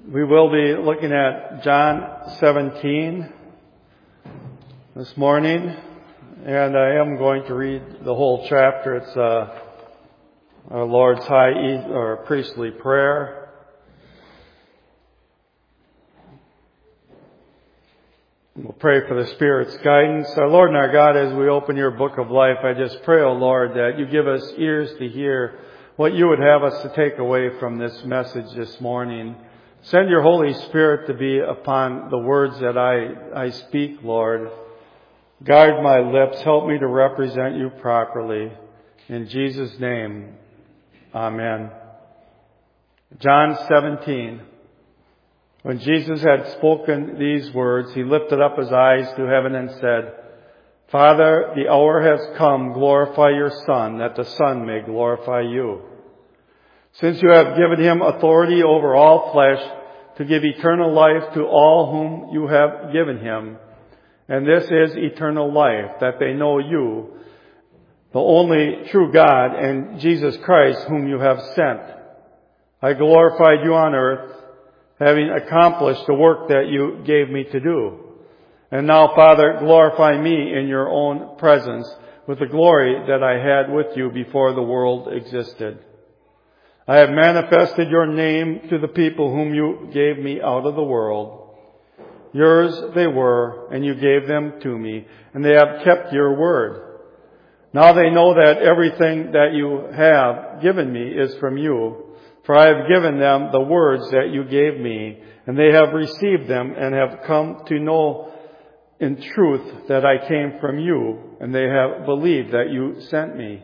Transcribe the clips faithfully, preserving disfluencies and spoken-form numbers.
We will be looking at John seventeen this morning, and I am going to read the whole chapter. It's uh, our Lord's high e- or priestly prayer. We'll pray for the Spirit's guidance. Our Lord and our God, as we open your book of life, I just pray, O Lord, that you give us ears to hear what you would have us to take away from this message this morning. Send your Holy Spirit to be upon the words that I, I speak, Lord. Guard my lips. Help me to represent you properly. In Jesus' name, amen. John seventeen. When Jesus had spoken these words, he lifted up his eyes to heaven and said, Father, the hour has come. Glorify your Son, that the Son may glorify you. Since you have given him authority over all flesh to give eternal life to all whom you have given him. And this is eternal life, that they know you, the only true God, and Jesus Christ whom you have sent. I glorified you on earth, having accomplished the work that you gave me to do. And now, Father, glorify me in your own presence with the glory that I had with you before the world existed. I have manifested your name to the people whom you gave me out of the world. Yours they were, and you gave them to me, and they have kept your word. Now they know that everything that you have given me is from you, for I have given them the words that you gave me, and they have received them and have come to know in truth that I came from you, and they have believed that you sent me.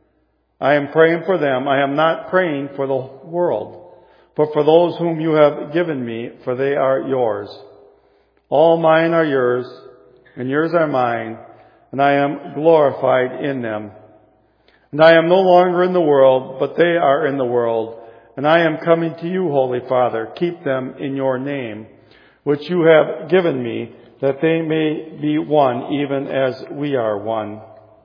I am praying for them. I am not praying for the world, but for those whom you have given me, for they are yours. All mine are yours, and yours are mine, and I am glorified in them. And I am no longer in the world, but they are in the world, and I am coming to you, Holy Father. Keep them in your name, which you have given me, that they may be one, even as we are one.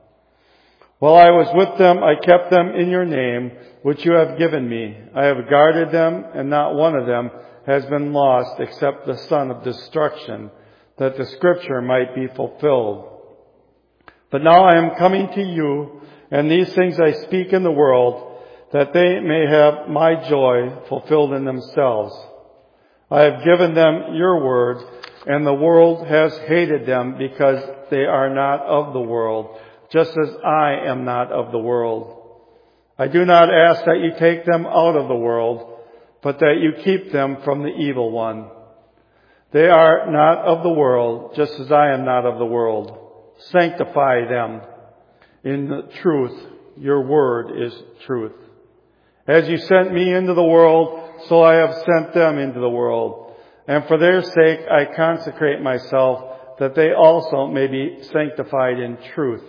While I was with them, I kept them in your name, which you have given me. I have guarded them, and not one of them has been lost except the son of destruction, that the scripture might be fulfilled. But now I am coming to you, and these things I speak in the world, that they may have my joy fulfilled in themselves. I have given them your word, and the world has hated them because they are not of the world, just as I am not of the world. I do not ask that you take them out of the world, but that you keep them from the evil one. They are not of the world, just as I am not of the world. Sanctify them in the truth. Your word is truth. As you sent me into the world, so I have sent them into the world. And for their sake I consecrate myself, that they also may be sanctified in truth.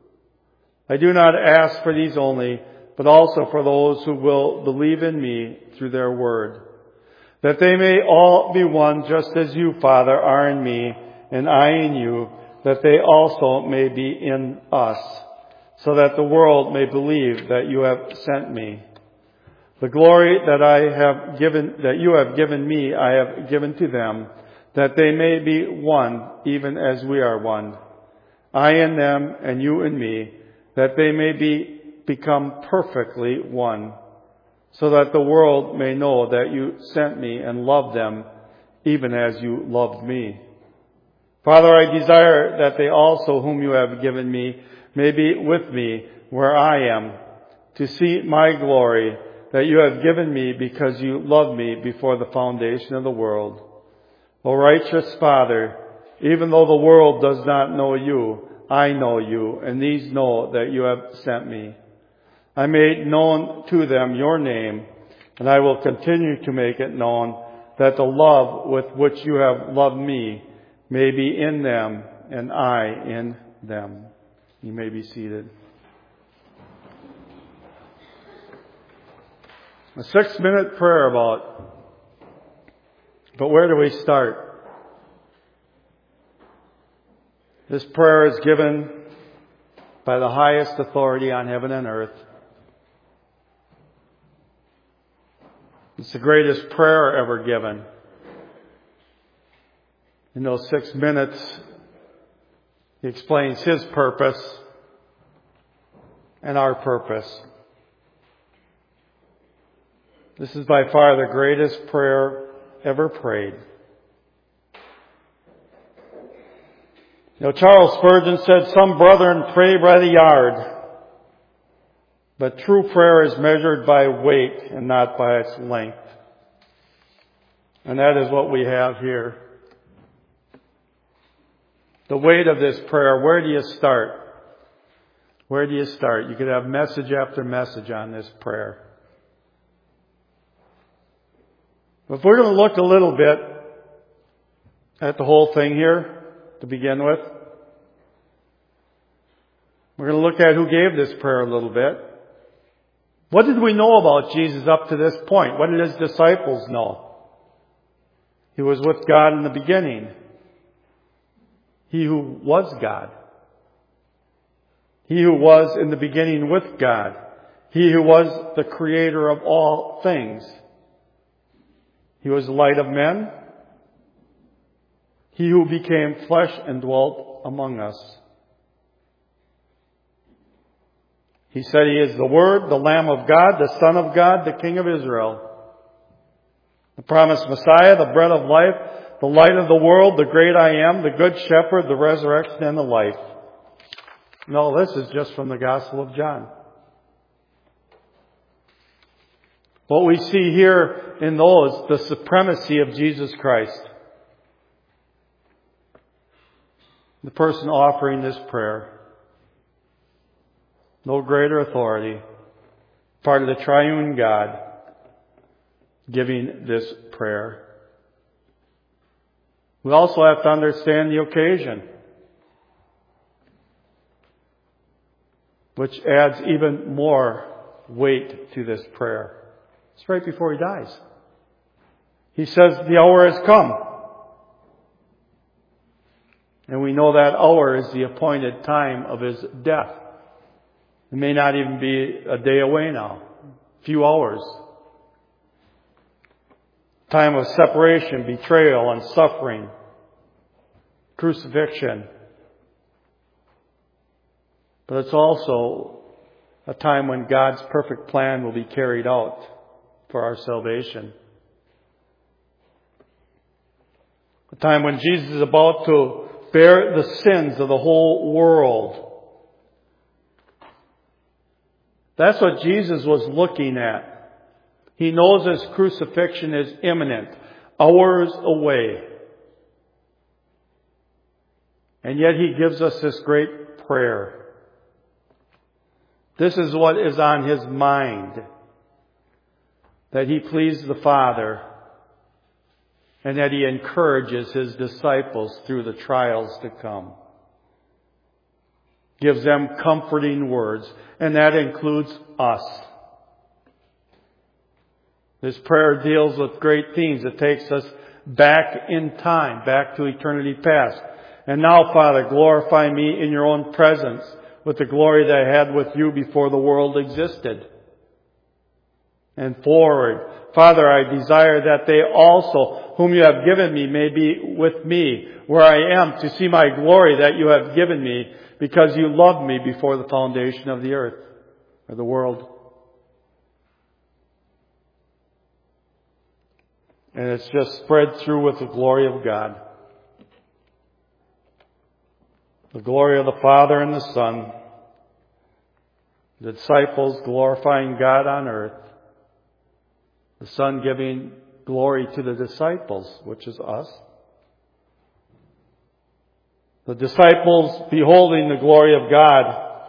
I do not ask for these only, but also for those who will believe in me through their word, that they may all be one, just as you, Father, are in me, and I in you, that they also may be in us, so that the world may believe that you have sent me. The glory that I have given, that you have given me, I have given to them, that they may be one, even as we are one. I in them, and you in me, that they may be become perfectly one, so that the world may know that you sent me and loved them, even as you loved me. Father, I desire that they also whom you have given me may be with me where I am, to see my glory that you have given me because you loved me before the foundation of the world. O righteous Father, even though the world does not know you, I know you, and these know that you have sent me. I made known to them your name, and I will continue to make it known, that the love with which you have loved me may be in them, and I in them. You may be seated. A six-minute prayer about, but where do we start? This prayer is given by the highest authority on heaven and earth. It's the greatest prayer ever given. In those six minutes, he explains his purpose and our purpose. This is by far the greatest prayer ever prayed. You know, Charles Spurgeon said, "Some brethren pray by the yard, but true prayer is measured by weight and not by its length." And that is what we have here. The weight of this prayer, where do you start? Where do you start? You could have message after message on this prayer. If we're going to look a little bit at the whole thing here to begin with, we're going to look at who gave this prayer a little bit. What did we know about Jesus up to this point? What did his disciples know? He was with God in the beginning. He who was God. He who was in the beginning with God. He who was the creator of all things. He was the light of men. He who became flesh and dwelt among us. He said he is the Word, the Lamb of God, the Son of God, the King of Israel. The promised Messiah, the bread of life, the light of the world, the great I am, the good shepherd, the resurrection and the life. No, this is just from the Gospel of John. What we see here in those, the supremacy of Jesus Christ. The person offering this prayer. No greater authority. Part of the triune God giving this prayer. We also have to understand the occasion, which adds even more weight to this prayer. It's right before he dies. He says, "The hour has come." And we know that hour is the appointed time of his death. It may not even be a day away now. A few hours. Time of separation, betrayal, and suffering. Crucifixion. But it's also a time when God's perfect plan will be carried out for our salvation. A time when Jesus is about to bear the sins of the whole world. That's what Jesus was looking at. He knows his crucifixion is imminent, hours away. And yet he gives us this great prayer. This is what is on his mind. That he please the Father and that he encourages his disciples through the trials to come. Gives them comforting words, and that includes us. This prayer deals with great themes. It takes us back in time, back to eternity past. And now, Father, glorify me in your own presence with the glory that I had with you before the world existed. And forward, Father, I desire that they also, whom you have given me, may be with me where I am, to see my glory that you have given me, because you loved me before the foundation of the earth, or the world. And it's just spread through with the glory of God. The glory of the Father and the Son. The disciples glorifying God on earth. The Son giving glory to the disciples, which is us. The disciples beholding the glory of God.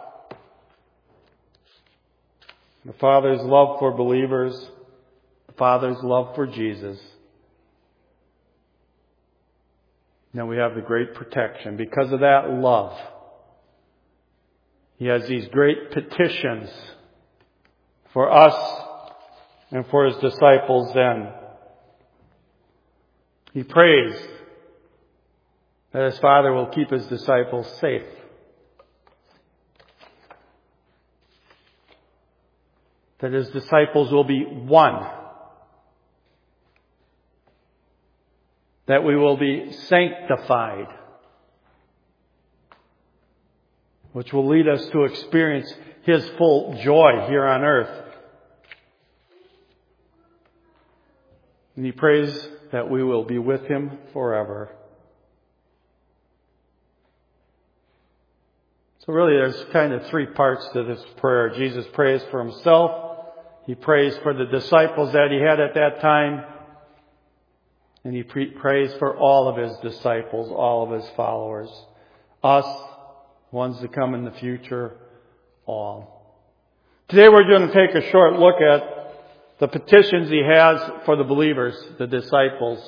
The Father's love for believers. The Father's love for Jesus. Now we have the great protection. Because of that love, he has these great petitions for us and for his disciples then. He prays that his Father will keep his disciples safe. That his disciples will be one. that we will be sanctified, which will lead us to experience His full joy here on earth. And He prays that we will be with Him forever. So really there's kind of three parts to this prayer. Jesus prays for Himself. He prays for the disciples that He had at that time. And He pre- prays for all of His disciples, all of His followers. Us, ones to come in the future, all. Today we're going to take a short look at the petitions He has for the believers, the disciples.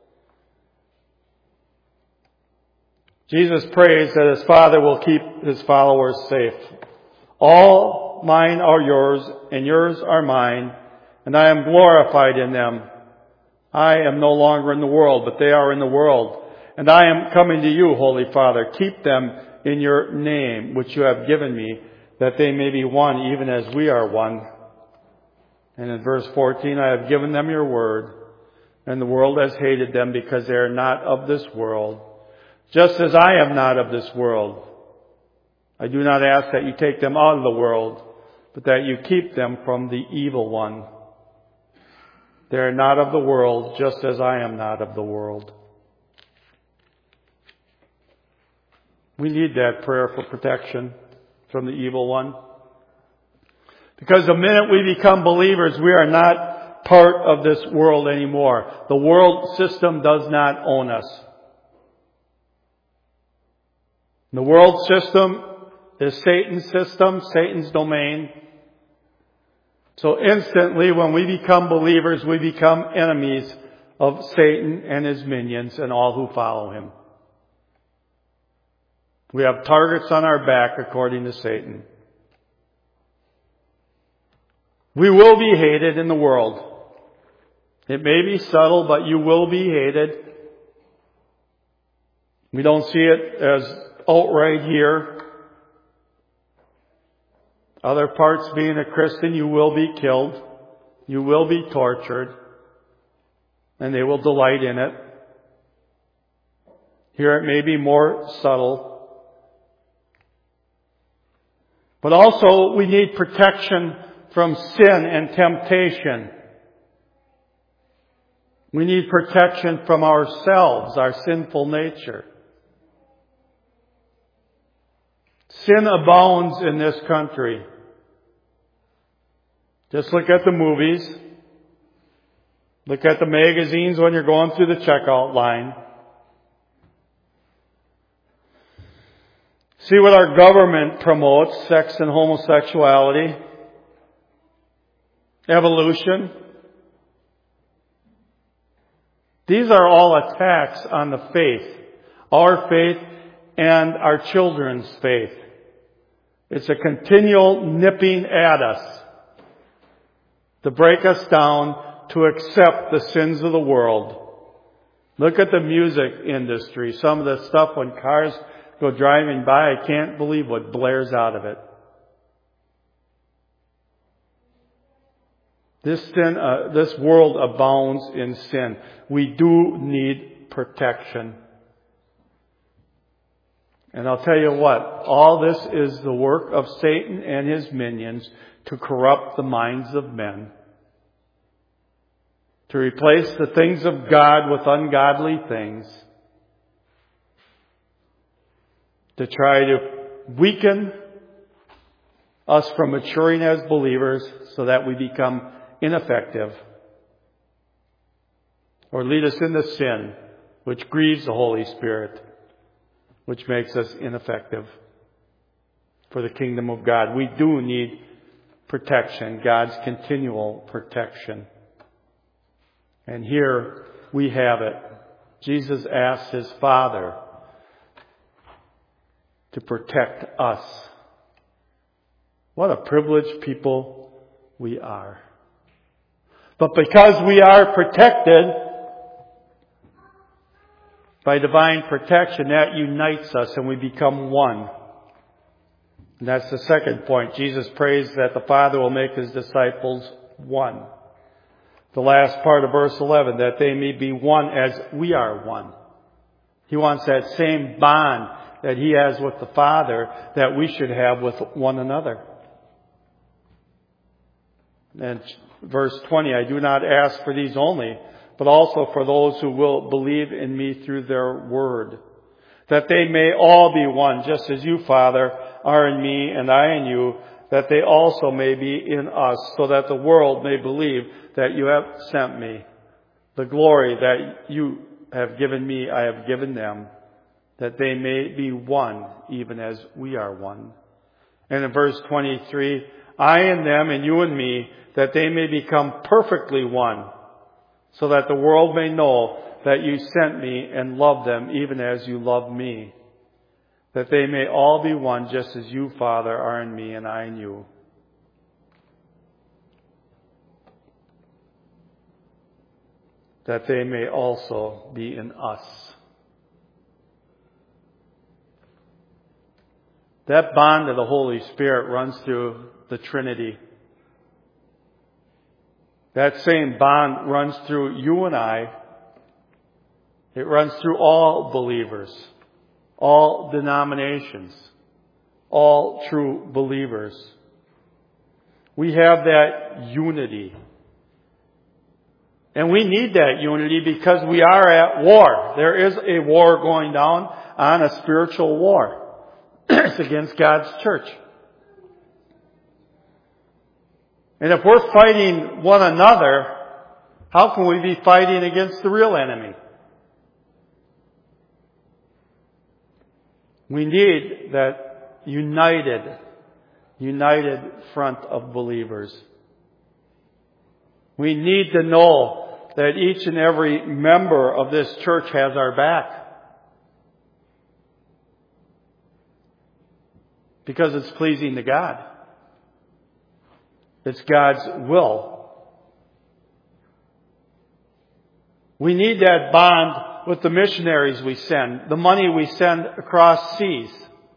Jesus prays that His Father will keep His followers safe. All mine are yours, and yours are mine, and I am glorified in them. I am no longer in the world, but they are in the world. And I am coming to you, Holy Father. Keep them in your name, which you have given me, that they may be one, even as we are one. And in verse fourteen, I have given them your word, and the world has hated them because they are not of this world, just as I am not of this world. I do not ask that you take them out of the world, but that you keep them from the evil one. They are not of the world, just as I am not of the world. We need that prayer for protection from the evil one. Because the minute we become believers, we are not part of this world anymore. The world system does not own us. The world system is Satan's system, Satan's domain. So instantly, when we become believers, we become enemies of Satan and his minions and all who follow him. We have targets on our back according to Satan. We will be hated in the world. It may be subtle, but you will be hated. We don't see it as outright here. Other parts, being a Christian, you will be killed. You will be tortured. And they will delight in it. Here it may be more subtle. But also we need protection from sin and temptation. We need protection from ourselves, our sinful nature. Sin abounds in this country. Just look at the movies. Look at the magazines when you're going through the checkout line. See what our government promotes: sex and homosexuality, evolution. These are all attacks on the faith, our faith and our children's faith. It's a continual nipping at us to break us down to accept the sins of the world. Look at the music industry. Some of the stuff when cars go driving by, I can't believe what blares out of it. This sin, uh, this world abounds in sin. We do need protection. And I'll tell you what, all this is the work of Satan and his minions to corrupt the minds of men, to replace the things of God with ungodly things, to try to weaken us from maturing as believers so that we become ineffective, or lead us into sin, which grieves the Holy Spirit, which makes us ineffective for the kingdom of God. We do need protection, God's continual protection. And here we have it. Jesus asked his Father to protect us. What a privileged people we are. But because we are protected by divine protection, that unites us and we become one. And that's the second point. Jesus prays that the Father will make his disciples one. The last part of verse eleven, that they may be one as we are one. He wants that same bond that He has with the Father that we should have with one another. And verse twenty, I do not ask for these only, but also for those who will believe in me through their word, that they may all be one, just as you, Father, are in me and I in you, that they also may be in us, so that the world may believe that you have sent me. The glory that you have given me, I have given them, that they may be one, even as we are one. And in verse twenty-three, I in them and you in me, that they may become perfectly one, so that the world may know that you sent me and loved them even as you loved me, that they may all be one, just as you, Father, are in me and I in you. That they may also be in us. That bond of the Holy Spirit runs through the Trinity. That same bond runs through you and I. It runs through all believers, all denominations, all true believers. We have that unity. And we need that unity because we are at war. There is a war going down on, a spiritual war. It's against God's church. And if we're fighting one another, how can we be fighting against the real enemy? We need that united, united front of believers. We need to know that each and every member of this church has our back. Because it's pleasing to God. It's God's will. We need that bond with the missionaries we send, the money we send across seas.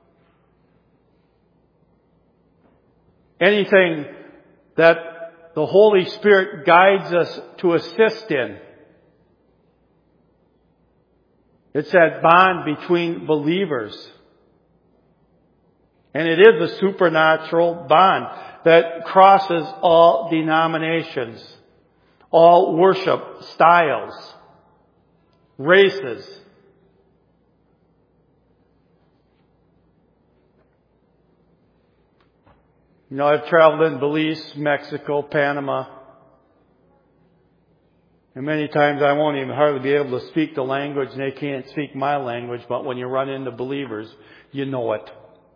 Anything that the Holy Spirit guides us to assist in. It's that bond between believers. And it is a supernatural bond that crosses all denominations, all worship styles, races. You know, I've traveled in Belize, Mexico, Panama. And many times I won't even hardly be able to speak the language and they can't speak my language. But when you run into believers, you know it.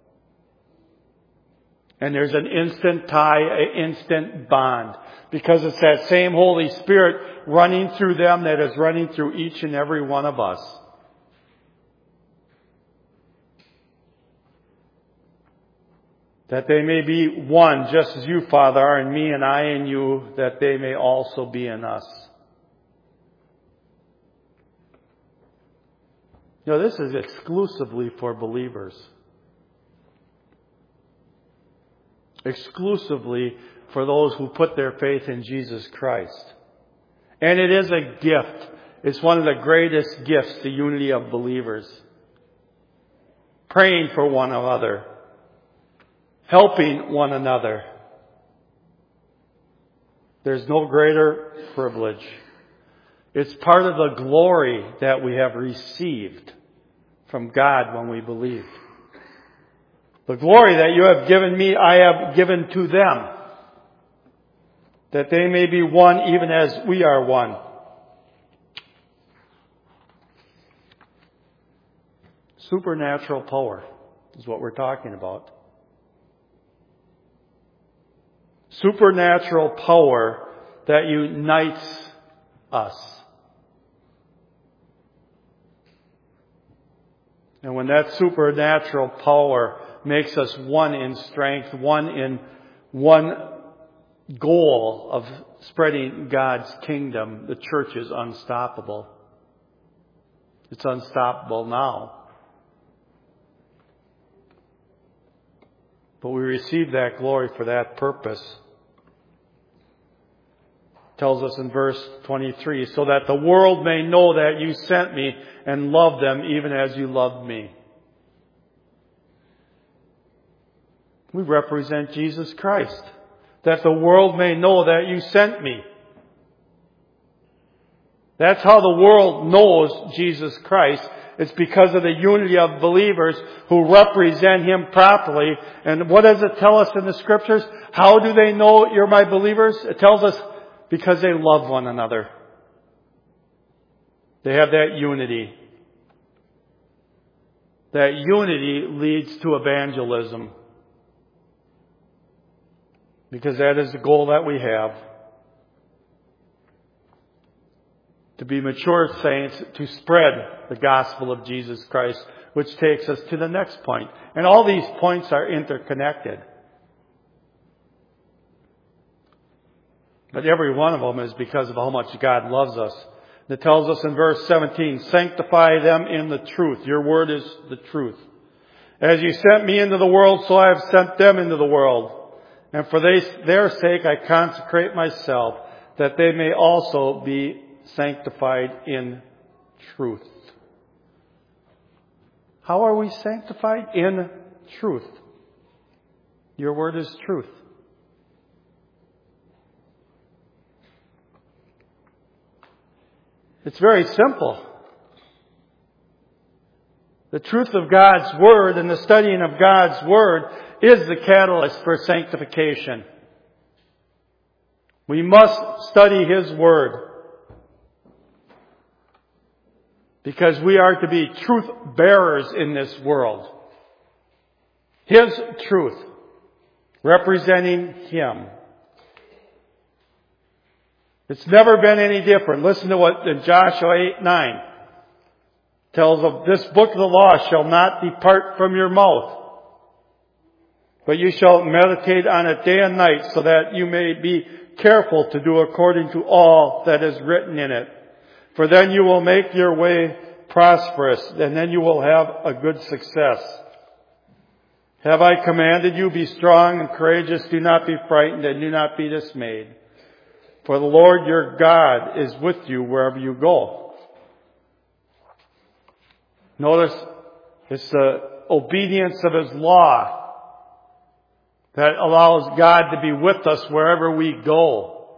And there's an instant tie, an instant bond. Because it's that same Holy Spirit running through them that is running through each and every one of us. That they may be one, just as you, Father, are in me and I in you, that they may also be in us. You know, this is exclusively for believers. Exclusively for those who put their faith in Jesus Christ. And it is a gift. It's one of the greatest gifts, the unity of believers. Praying for one another. Helping one another. There's no greater privilege. It's part of the glory that we have received from God when we believe. The glory that you have given me, I have given to them, that they may be one even as we are one. Supernatural power is what we're talking about. Supernatural power that unites us. And when that supernatural power makes us one in strength, one in one goal of spreading God's kingdom, the church is unstoppable. It's unstoppable now. But we receive that glory for that purpose. tells us in verse twenty-three, so that the world may know that you sent me and loved them even as you loved me. We represent Jesus Christ. That the world may know that you sent me. That's how the world knows Jesus Christ. It's because of the unity of believers who represent Him properly. And what does it tell us in the Scriptures? How do they know you're my believers? It tells us because they love one another. They have that unity. That unity leads to evangelism. Because that is the goal that we have. To be mature saints, to spread the gospel of Jesus Christ, which takes us to the next point. And all these points are interconnected. But every one of them is because of how much God loves us. It tells us in verse seventeen, sanctify them in the truth. Your word is the truth. As you sent me into the world, so I have sent them into the world. And for they, their sake I consecrate myself, that they may also be sanctified in truth. How are we sanctified? In truth. Your word is truth. It's very simple. The truth of God's Word and the studying of God's Word is the catalyst for sanctification. We must study His Word. Because we are to be truth bearers in this world. His truth. Representing Him. It's never been any different. Listen to what in Joshua eight nine tells of this book of the law shall not depart from your mouth, but you shall meditate on it day and night, so that you may be careful to do according to all that is written in it. For then you will make your way prosperous, and then you will have a good success. Have I commanded you, be strong and courageous, do not be frightened, and do not be dismayed. For the Lord your God is with you wherever you go. Notice, it's the obedience of His law that allows God to be with us wherever we go.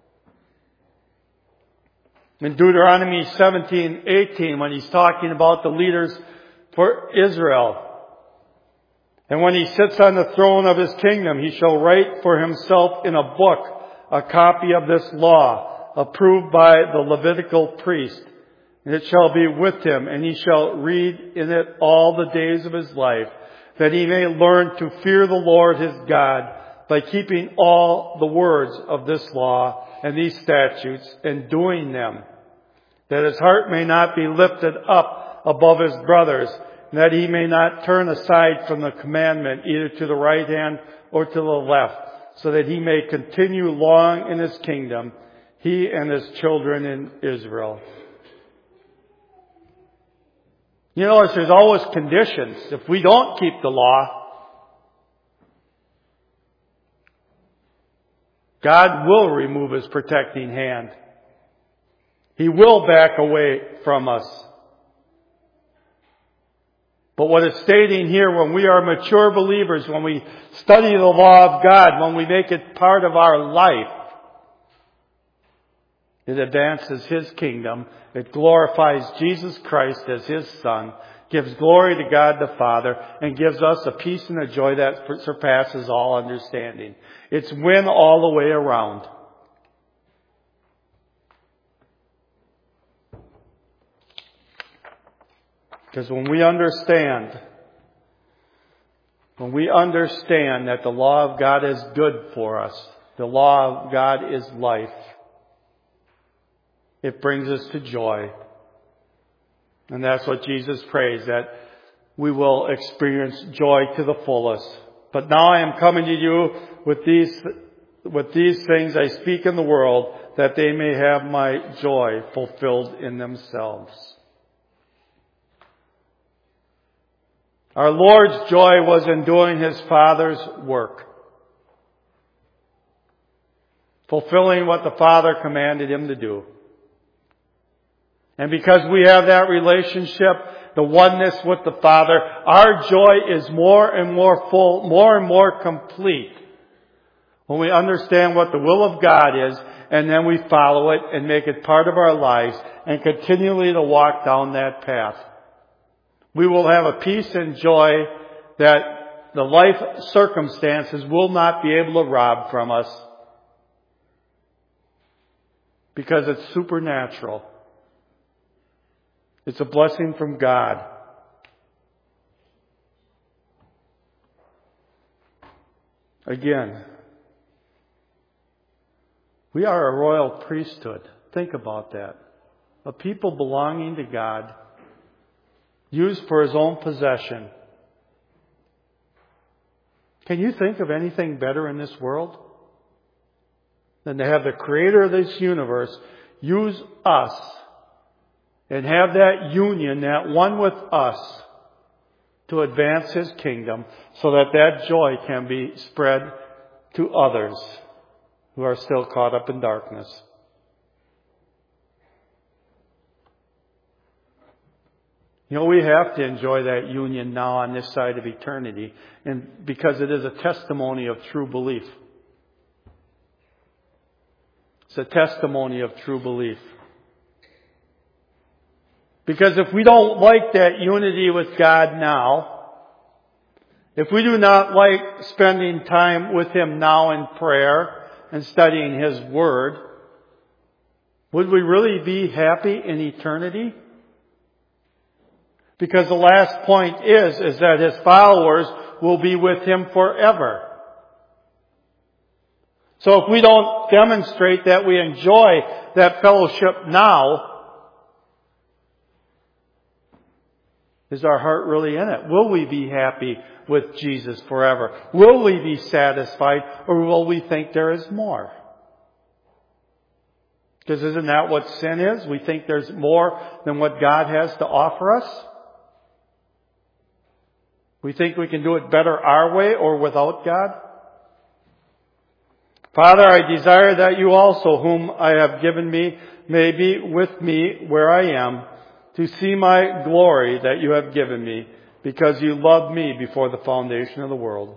In Deuteronomy seventeen eighteen, when He's talking about the leaders for Israel, and when He sits on the throne of His kingdom, He shall write for Himself in a book a copy of this law, approved by the Levitical priest. And it shall be with him, and he shall read in it all the days of his life, that he may learn to fear the Lord his God by keeping all the words of this law and these statutes and doing them, that his heart may not be lifted up above his brothers, and that he may not turn aside from the commandment either to the right hand or to the left, so that he may continue long in his kingdom, he and his children in Israel. You know, there's always conditions. If we don't keep the law, God will remove His protecting hand. He will back away from us. But what it's stating here, when we are mature believers, when we study the law of God, when we make it part of our life, it advances His kingdom. It glorifies Jesus Christ as His Son, gives glory to God the Father, and gives us a peace and a joy that surpasses all understanding. It's win all the way around. Because when we understand, when we understand that the law of God is good for us, the law of God is life, it brings us to joy. And that's what Jesus prays, that we will experience joy to the fullest. But now I am coming to you with these, with these things I speak in the world, that they may have my joy fulfilled in themselves. Our Lord's joy was in doing His Father's work. fulfilling what the Father commanded him to do. And because we have that relationship, the oneness with the Father, our joy is more and more full, more and more complete when we understand what the will of God is, and then we follow it and make it part of our lives and continually to walk down that path. We will have a peace and joy that the life circumstances will not be able to rob from us, because it's supernatural. It's a blessing from God. Again, we are a royal priesthood. Think about that. A people belonging to God, used for His own possession. Can you think of anything better in this world than to have the Creator of this universe use us and have that union, that one with us, to advance His kingdom so that that joy can be spread to others who are still caught up in darkness? You know, we have to enjoy that union now on this side of eternity, and because it is a testimony of true belief. It's a testimony of true belief. Because if we don't like that unity with God now, if we do not like spending time with Him now in prayer and studying His Word, would we really be happy in eternity? Because the last point is, is that His followers will be with Him forever. So if we don't demonstrate that we enjoy that fellowship now, is our heart really in it? Will we be happy with Jesus forever? Will we be satisfied, or will we think there is more? Because isn't that what sin is? We think there's more than what God has to offer us. We think we can do it better our way or without God. Father, I desire that you also, whom I have given me, may be with me where I am, to see my glory that you have given me, because you loved me before the foundation of the world.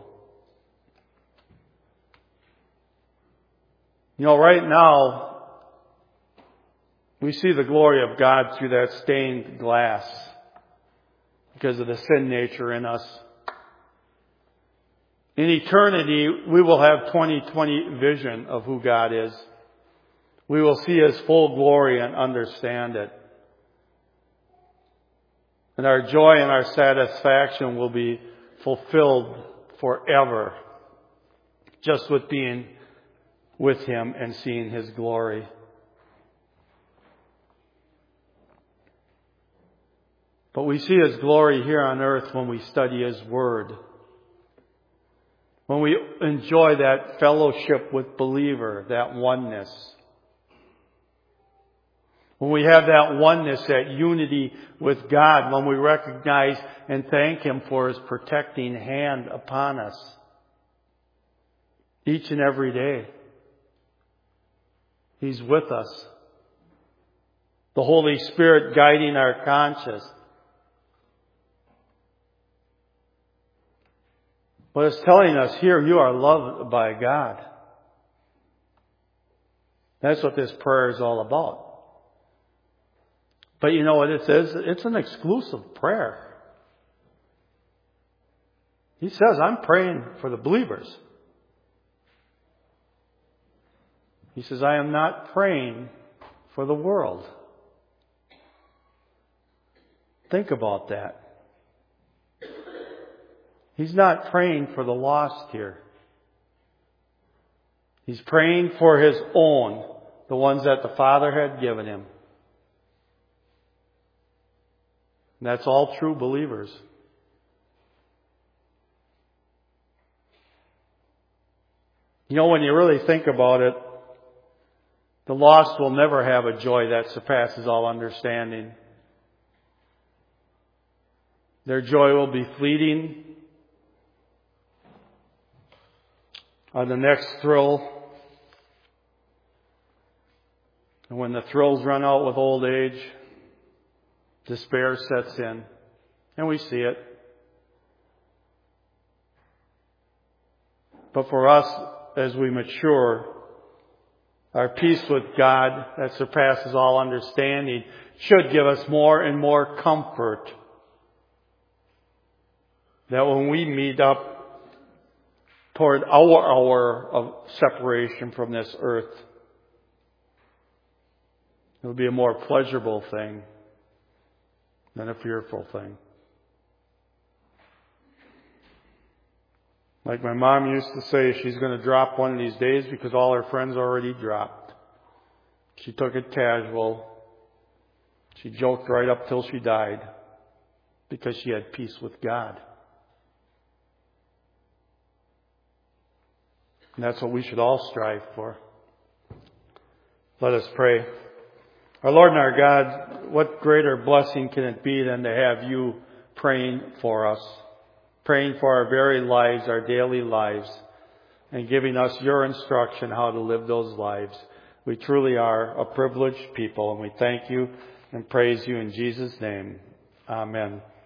You know, right now, we see the glory of God through that stained glass because of the sin nature in us. In eternity, we will have twenty twenty vision of who God is. We will see His full glory and understand it. And our joy and our satisfaction will be fulfilled forever, just with being with Him and seeing His glory. But we see His glory here on earth when we study His Word. When we enjoy that fellowship with believer, that oneness. When we have that oneness, that unity with God, when we recognize and thank Him for His protecting hand upon us each and every day. He's with us. The Holy Spirit guiding our conscience. But it's telling us here, you are loved by God. That's what this prayer is all about. But you know what it says? It's an exclusive prayer. He says, I'm praying for the believers. He says, I am not praying for the world. Think about that. He's not praying for the lost here. He's praying for His own, the ones that the Father had given Him. And that's all true believers. You know, when you really think about it, the lost will never have a joy that surpasses all understanding. Their joy will be fleeting. On the next thrill, And when the thrills run out with old age, despair sets in. And we see it. But for us, as we mature, our peace with God that surpasses all understanding should give us more and more comfort that when we meet up toward our hour of separation from this earth, it will be a more pleasurable thing than a fearful thing. Like my mom used to say, she's going to drop one of these days because all her friends already dropped. She took it casual. She joked right up till she died because she had peace with God. And that's what we should all strive for. Let us pray. Our Lord and our God, what greater blessing can it be than to have you praying for us, praying for our very lives, our daily lives, and giving us your instruction how to live those lives. We truly are a privileged people, and we thank you and praise you in Jesus' name. Amen.